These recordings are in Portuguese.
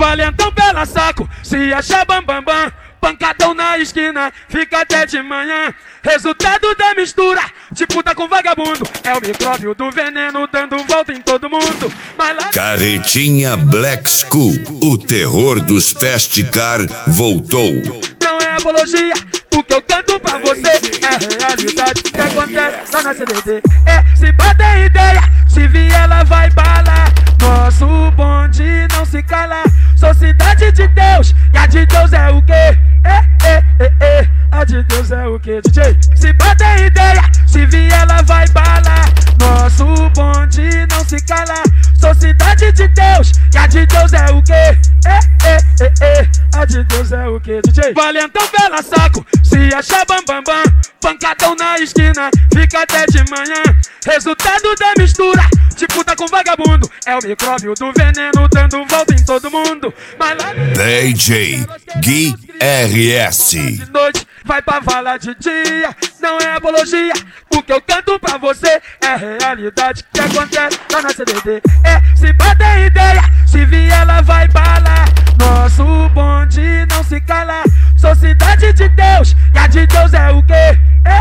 Valentão pela saco, se achar bambambam, pancadão na esquina, fica até de manhã. Resultado da mistura, tipo tá com vagabundo, é o micróbio do veneno dando volta em todo mundo. Mas lá... Carretinha Black School, o terror dos fast car voltou. Não é apologia, o que eu canto pra você é realidade que acontece lá na CDD. Se bater ideia, se vier ela vai balar. Nosso bonde não se cala. Sou cidade de Deus, e a de Deus é o quê? A de Deus é o quê, DJ? Se bater ideia, se vier ela vai balar. Nosso bonde não se cala. Sou cidade de Deus, e a de Deus é o quê? A de Deus é o quê, DJ? Valentão pela saco, se achar bambambam, pancadão na esquina, fica até de manhã. Resultado da mistura, tipo tá com vagabundo, é o micróbio do veneno dando volta em todo mundo. Mas lá DJ Gui RS. de noite vai pra vala de dia, não é apologia, o que eu canto pra você é realidade que acontece lá na CDD. Se bater ideia, se vier ela vai balar. Nosso bonde não se cala. Sou cidade de Deus, e a de Deus é o quê?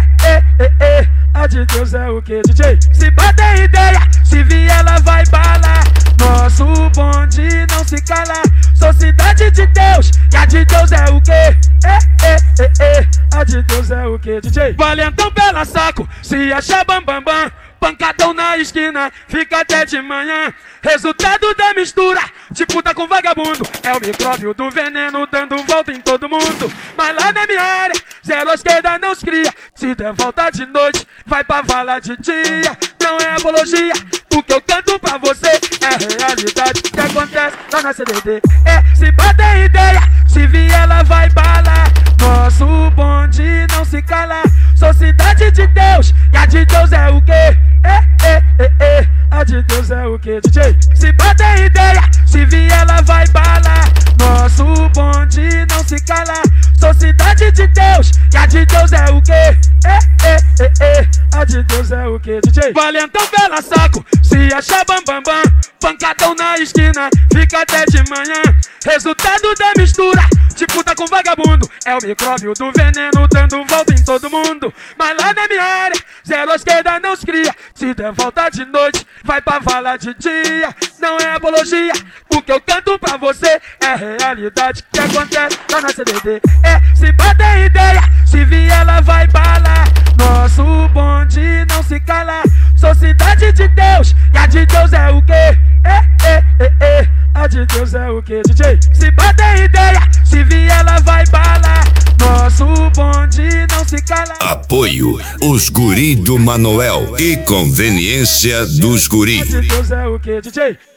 A de Deus é o quê, DJ? Se bater ideia, se vier ela vai balar. Nosso bonde não se cala. Sou cidade de Deus, e a de Deus é o quê? A de Deus é o quê, DJ? Valentão pela saco, se achar bambambam, pancadão na esquina, fica até de manhã. Resultado da mistura, tipo tá com vagabundo, é o micróbio do veneno dando volta em todo mundo. Mas lá na minha área, zero esquerda não se cria. Se der volta de noite, vai pra vala de dia. Não é apologia, o que eu canto pra você é realidade que acontece lá na CDD. Se bater ideia, se vier ela vai balar. Nosso bonde não se cala. Sou cidade de Deus, e a de Deus é o quê? A de Deus é o quê, DJ? Se bater ideia, se vier ela vai balar. Nosso bonde não se cala. Sou cidade de Deus, e a de Deus é o quê? A de Deus é o quê, DJ? Valentão pela saco, se achar bambambam, pancadão na esquina, fica até de manhã. Resultado da mistura, tipo tá com vagabundo, é o micróbio do veneno dando volta em todo mundo. Mas lá na minha área, zero esquerda não se cria. Se der volta de noite, vai pra vala de dia. Não é apologia, o que eu canto pra você é realidade que acontece lá na CDD. Se bater ideia, se vier ela vai balar. Nosso bonde não se cala. Sou cidade de Deus, e a de Deus é o quê? A de Deus é o quê, DJ? Se bater ideia, se vier ela vai balar. Nosso bonde não se cala. Apoio os guri do Manoel e conveniência dos guri. A de Deus é o quê, DJ?